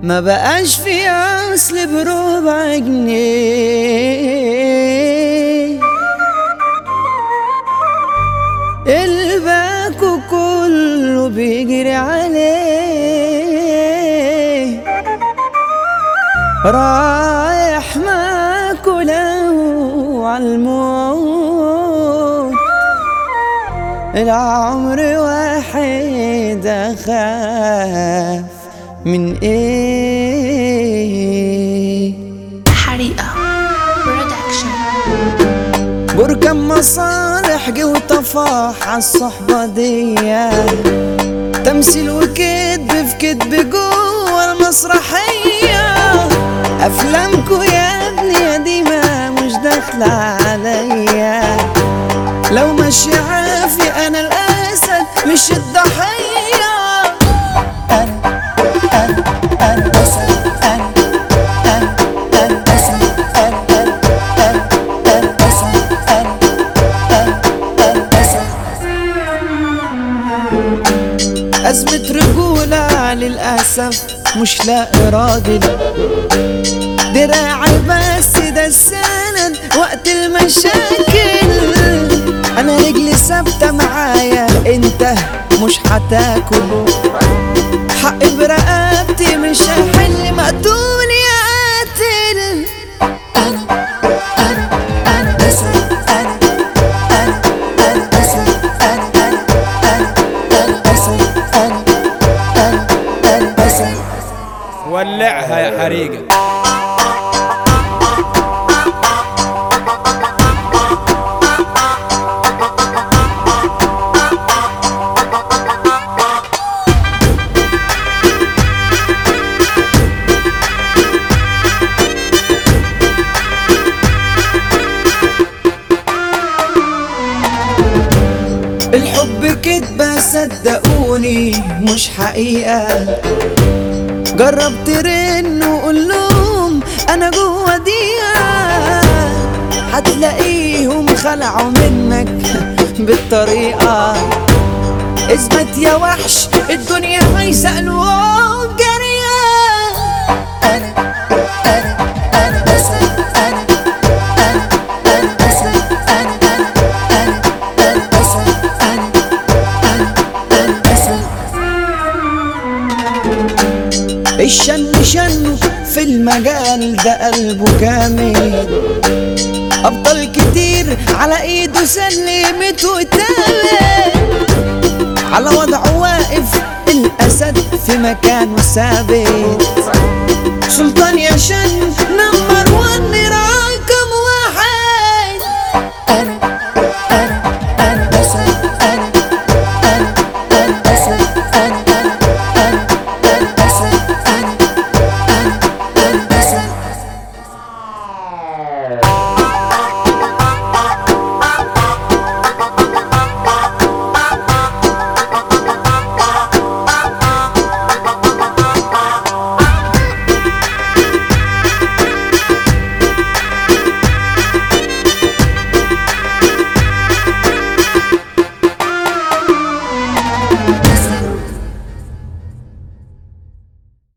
ما بقاش في اصل بربع جنيه، الباكو كله بيجري عليه، رايح ماكله عالموت، العمر واحد أخاف من ايه؟ حريقة برودكشن. بركان مصالح جه وطفاح عالصحبة دي، تمثيل وكدب في كدب جوه المسرحية، أفلامكو يا ابني يا ديما مش داخلة عليا، لو ماشي عافي أنا الأسد مش الضحية. أنا أسد، أنا أسد، أنا أسد، أنا أسد. أزمة رجولة للأسف مش لاقي راجل، دراعي بس ده السند وقت المشاكل، أنا رجلي ثابتة معايا انت مش هتاكل، حقي برقبتي مش هحل مقتول يا قاتل. أنا أسد، أنا أسد، أنا أسد، أنا أسد. ولعها يا حريقة. الحب كدبة صدقوني مش حقيقة، جرب ترن وقول لهم انا جوا دقيقة، هتلاقيهم خلعوا منك بالطريقة، اثبت يا وحش الدنيا عايزة قلوب جريئة. أنا أسد، أنا أسد، أنا أسد، أنا أسد. الشن شنه في المجال ده قلبه كامل، أبطال كتير على ايده سلمت واتقلت، على وضعه واقف الأسد في مكانه ثابت،